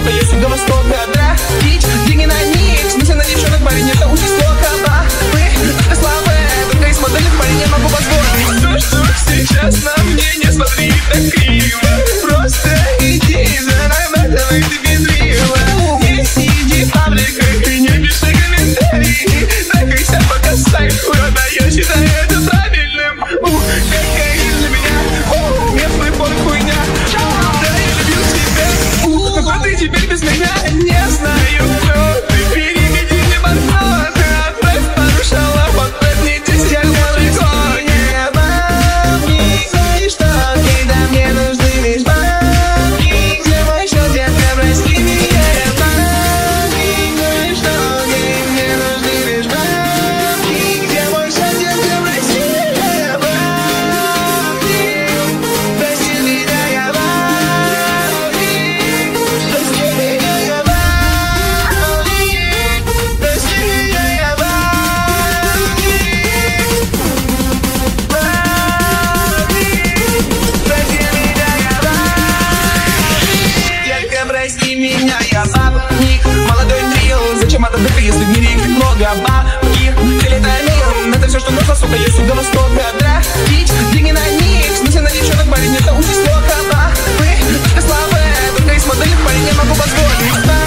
Востока, я с юго-востока. Тратить деньги на них, в смысле на девчонок, парень, это очень жестоко. Вы слабые, только из моделек парень не могу позволить. Что сейчас на мне, не смотри так криво. Просто иди за нами, ты безрила. Не сиди в пабликах и не пиши комментарии. Трахайся, пока сайт урода, я считаю это правильным. Кокаин для меня, местный порт хуйня. Да, я любил тебя, но ты теперь без меня. Не знаю, кто ты, переведи мне банкноты. Отправь пару шалов, отправь мне 10 далеко. Не бабки, что когда мне нужны лишь бабки. Где мой счет, детка, прости меня. Бабки, что когда мне нужны лишь бабки. Где мой счет, детка, прости меня. Бабки, прости меня, я бабки. Прости меня, я бабки. Прости меня, я бабки. Детка, прости меня, я бабник. Молодой трио, зачем это дыха, если в мире их много бабки? Прилетай мир, это все, что нужно, сука, есть юго-востока. Тратить деньги на них, в смысле на девчонок, парень, это очень жестоко. Вы слабые, только из моделек парень не могу позволить.